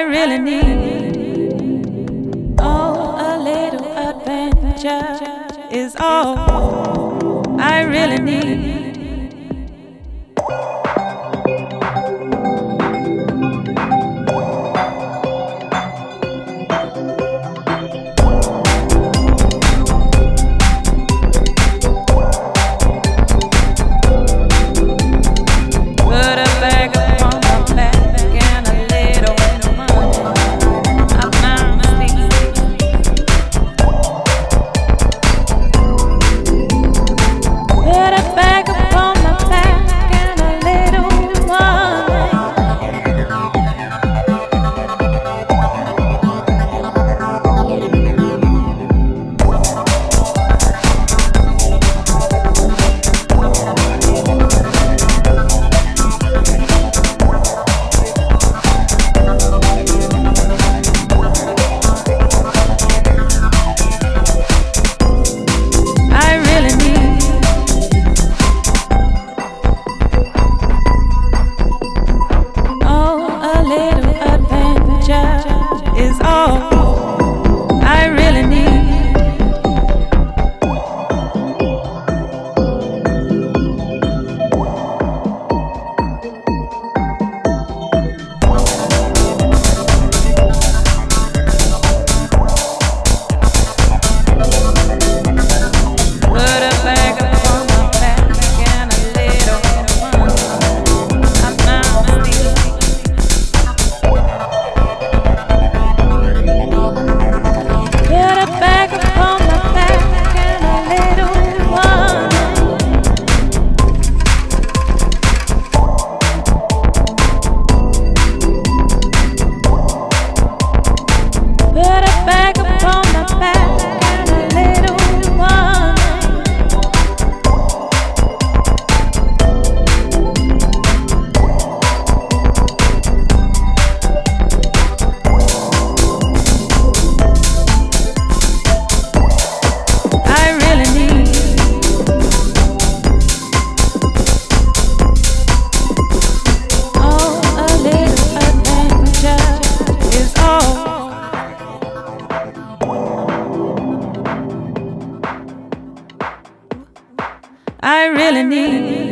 really need. Oh, a little adventure is all I really need. Is all I really need. Put a bag upon my back and a little money. I'm now I really need.